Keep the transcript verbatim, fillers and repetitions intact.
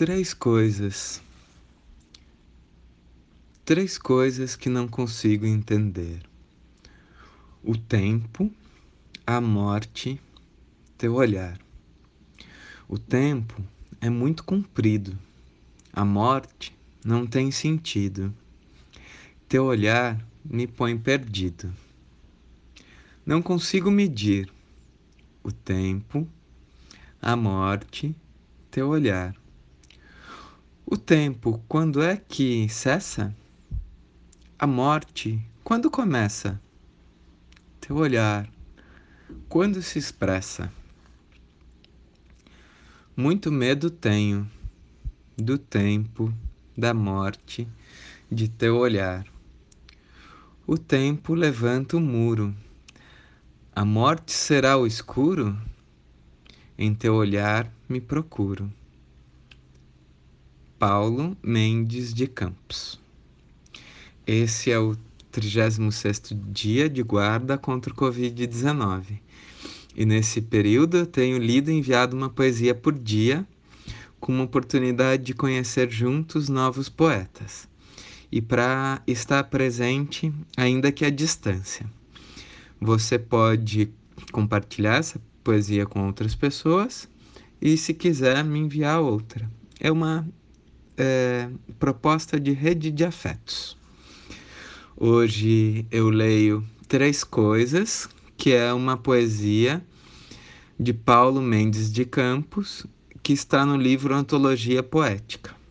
Três coisas. Três coisas que não consigo entender: o tempo, a morte, teu olhar. O tempo é muito comprido. A morte não tem sentido. Teu olhar me põe perdido. Não consigo medir o tempo, a morte, teu olhar. O tempo, quando é que cessa? A morte, quando começa? Teu olhar, quando se expressa? Muito medo tenho do tempo, da morte, de teu olhar. O tempo levanta o muro. A morte será o escuro? Em teu olhar me procuro. Paulo Mendes de Campos. Esse é o trigésimo sexto dia de guarda contra o covid dezenove. E nesse período eu tenho lido e enviado uma poesia por dia, com uma oportunidade de conhecer juntos novos poetas. E para estar presente, ainda que à distância. Você pode compartilhar essa poesia com outras pessoas e, se quiser, me enviar outra. É uma é, proposta de rede de afetos. Hoje eu leio Três Coisas, que é uma poesia de Paulo Mendes de Campos, que está no livro Antologia Poética.